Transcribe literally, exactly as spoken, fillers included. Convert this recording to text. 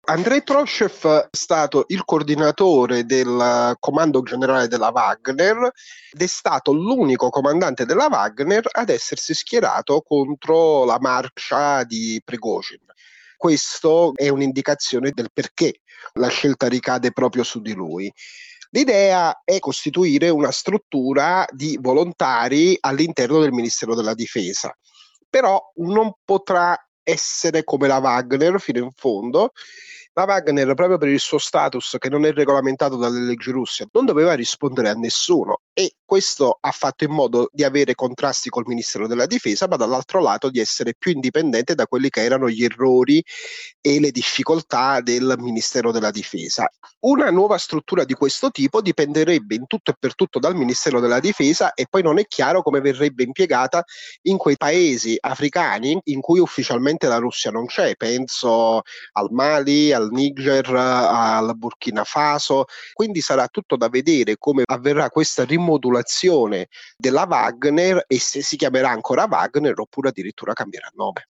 Andrei Proscev è stato il coordinatore del comando generale della Wagner ed è stato l'unico comandante della Wagner ad essersi schierato contro la marcia di Prigozhin. Questo è un'indicazione del perché la scelta ricade proprio su di lui. L'idea è costituire una struttura di volontari all'interno del Ministero della Difesa, però non potrà essere come la Wagner fino in fondo. La Wagner, proprio per il suo status che non è regolamentato dalle leggi russe, non doveva rispondere a nessuno e questo ha fatto in modo di avere contrasti col Ministero della Difesa, ma dall'altro lato di essere più indipendente da quelli che erano gli errori e le difficoltà del Ministero della Difesa. Una nuova struttura di questo tipo dipenderebbe in tutto e per tutto dal Ministero della Difesa e poi non è chiaro come verrebbe impiegata in quei paesi africani in cui ufficialmente la Russia non c'è. Penso al Mali, al Niger, al Burkina Faso. Quindi sarà tutto da vedere come avverrà questa rimodulazione della Wagner e se si chiamerà ancora Wagner oppure addirittura cambierà nome.